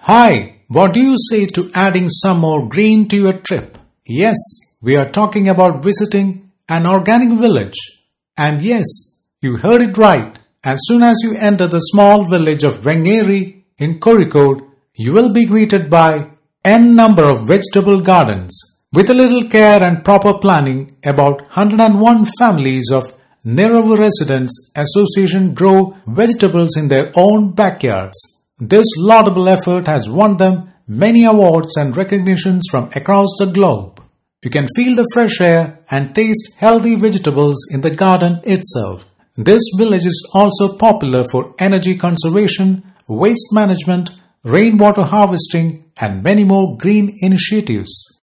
Hi, what do you say to adding some more green to your trip? Yes, we are talking about visiting an organic village. And yes, you heard it right. As soon as you enter the small village of Vengeri in Kozhikode, you will be greeted by n number of vegetable gardens. With a little care and proper planning, about 101 families of Neravu Residents Association grow vegetables in their own backyards. This laudable effort has won them many awards and recognitions from across the globe. You can feel the fresh air and taste healthy vegetables in the garden itself. This village is also popular for energy conservation, waste management, rainwater harvesting, and many more green initiatives.